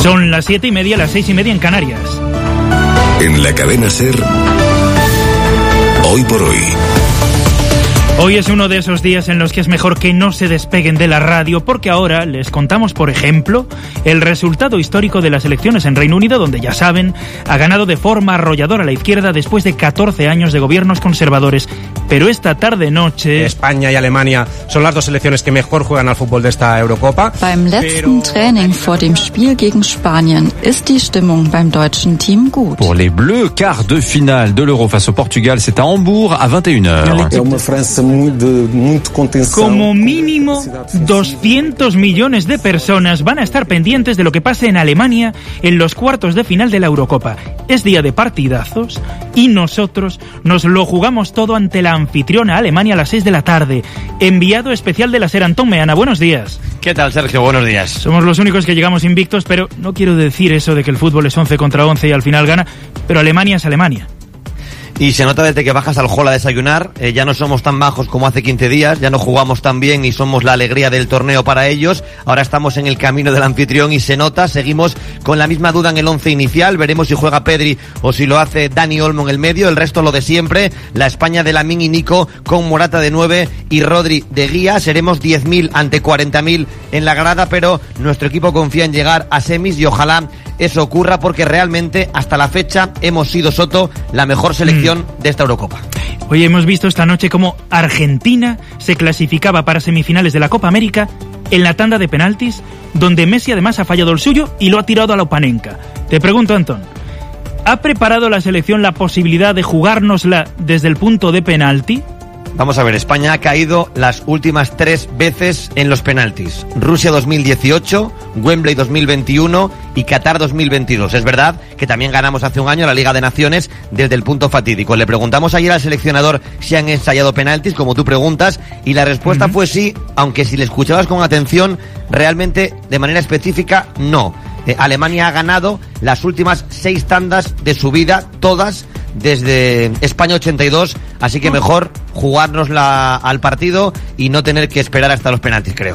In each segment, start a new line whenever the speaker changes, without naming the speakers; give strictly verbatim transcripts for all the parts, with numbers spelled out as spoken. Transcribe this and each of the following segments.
Son las siete y media, las seis y media en Canarias.
En la cadena SER, Hoy por Hoy.
Hoy es uno de esos días en los que es mejor que no se despeguen de la radio, porque ahora les contamos, por ejemplo, el resultado histórico de las elecciones en Reino Unido, donde, ya saben, ha ganado de forma arrolladora la izquierda después de catorce años de gobiernos conservadores. Pero esta tarde-noche...
España y Alemania son las dos selecciones que mejor juegan al fútbol de esta Eurocopa.
Beim letzten Training vor dem Spiel gegen Spanien ist die Stimmung beim deutschen Team gut.
Pour les Bleus, quart de finale de l'Euro face au Portugal, c'est à Hambourg à vingt et une heures.
Como mínimo, doscientos millones de personas van a estar pendientes de lo que pase en Alemania en los cuartos de final de la Eurocopa. Es día de partidazos y nosotros nos lo jugamos todo ante la anfitriona Alemania a las seis de la tarde. Enviado especial de la SER, Antón Meana, buenos días.
¿Qué tal, Sergio? Buenos días.
Somos los únicos que llegamos invictos, pero no quiero decir eso de que el fútbol es once contra once y al final gana, pero Alemania es Alemania.
Y se nota desde que bajas al hall a desayunar, eh, ya no somos tan bajos como hace quince días, ya no jugamos tan bien y somos la alegría del torneo para ellos. Ahora estamos en el camino del anfitrión y se nota, seguimos con la misma duda en el once inicial, veremos si juega Pedri o si lo hace Dani Olmo en el medio, el resto lo de siempre, la España de Lamine y Nico con Morata de nueve y Rodri de guía. Seremos diez mil ante cuarenta mil en la grada, pero nuestro equipo confía en llegar a semis y ojalá eso ocurra, porque realmente hasta la fecha hemos sido, Soto, la mejor selección mm. de esta Eurocopa.
Hoy hemos visto esta noche cómo Argentina se clasificaba para semifinales de la Copa América en la tanda de penaltis, donde Messi además ha fallado el suyo y lo ha tirado a la Opanenka. Te pregunto, Antón, ¿ha preparado la selección la posibilidad de jugárnosla desde el punto de penalti?
Vamos a ver, España ha caído las últimas tres veces en los penaltis. Rusia dos mil dieciocho, Wembley dos mil veintiuno y Qatar dos mil veintidós. Es verdad que también ganamos hace un año la Liga de Naciones desde el punto fatídico. Le preguntamos ayer al seleccionador si han ensayado penaltis, como tú preguntas, y la respuesta uh-huh. fue sí, aunque si le escuchabas con atención, realmente de manera específica, no. Eh, Alemania ha ganado las últimas seis tandas de su vida, todas desde España ochenta y dos, así que mejor jugárnosla al partido y no tener que esperar hasta los penaltis, creo.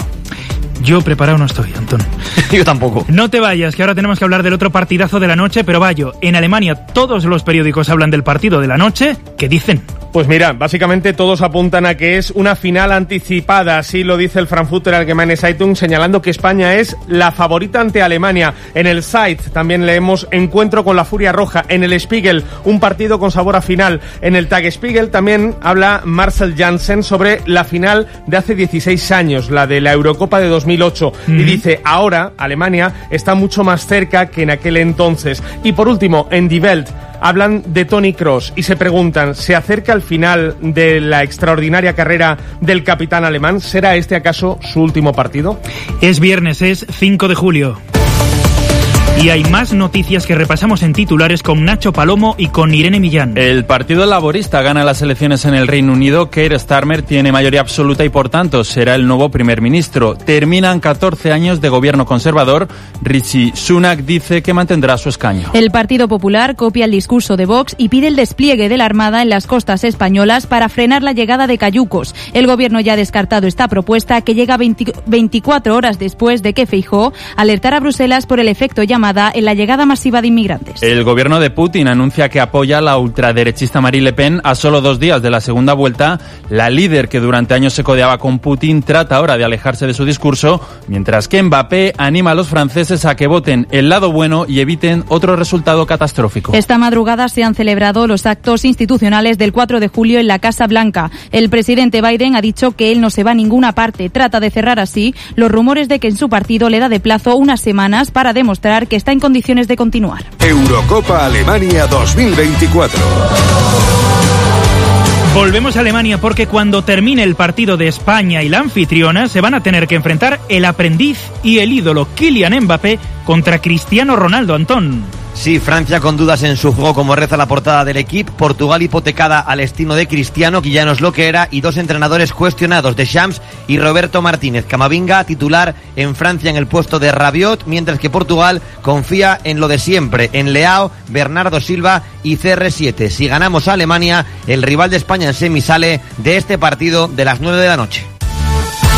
Yo preparado no estoy, Antón.
Yo tampoco.
No te vayas, que ahora tenemos que hablar del otro partidazo de la noche, pero vaya, en Alemania todos los periódicos hablan del partido de la noche. ¿Qué dicen?
Pues mira, básicamente todos apuntan a que es una final anticipada, así lo dice el Frankfurter Allgemeine Zeitung, señalando que España es la favorita ante Alemania. En el Zeit también leemos encuentro con la Furia Roja. En el Spiegel, un partido con sabor a final. En el Tagesspiegel también habla Marcel Janssen sobre la final de hace dieciséis años, la de la Eurocopa de dos mil ocho. Mm-hmm. Y dice, ahora Alemania está mucho más cerca que en aquel entonces. Y por último, en Die Welt hablan de Toni Kroos y se preguntan, ¿se acerca el final de la extraordinaria carrera del capitán alemán? ¿Será este acaso su último partido?
Es viernes, es cinco de julio. Y hay más noticias que repasamos en titulares con Nacho Palomo y con Irene Millán.
El Partido Laborista gana las elecciones en el Reino Unido. Keir Starmer tiene mayoría absoluta y por tanto será el nuevo primer ministro. Terminan catorce años de gobierno conservador. Rishi Sunak dice que mantendrá su escaño.
El Partido Popular copia el discurso de Vox y pide el despliegue de la Armada en las costas españolas para frenar la llegada de cayucos. El gobierno ya ha descartado esta propuesta, que llega veinte, veinticuatro horas después de que Feijóo alertara a Bruselas por el efecto llamada en la llegada masiva de inmigrantes.
El gobierno de Putin anuncia que apoya a la ultraderechista Marine Le Pen a solo dos días de la segunda vuelta. La líder, que durante años se codeaba con Putin, trata ahora de alejarse de su discurso, mientras que Mbappé anima a los franceses a que voten el lado bueno y eviten otro resultado catastrófico.
Esta madrugada se han celebrado los actos institucionales del cuatro de julio en la Casa Blanca. El presidente Biden ha dicho que él no se va a ninguna parte. Trata de cerrar así los rumores de que en su partido le da de plazo unas semanas para demostrar que está en condiciones de continuar.
Eurocopa Alemania dos mil veinticuatro.
Volvemos a Alemania porque cuando termine el partido de España y la anfitriona se van a tener que enfrentar el aprendiz y el ídolo Kylian Mbappé contra Cristiano Ronaldo, Antón.
Sí, Francia con dudas en su juego, como reza la portada del equipo. Portugal hipotecada al destino de Cristiano, que ya no es lo que era, y dos entrenadores cuestionados, Deschamps y Roberto Martínez. Camavinga titular en Francia en el puesto de Rabiot, mientras que Portugal confía en lo de siempre, en Leao, Bernardo Silva y C R siete. Si ganamos a Alemania, el rival de España en semi sale de este partido de las nueve de la noche.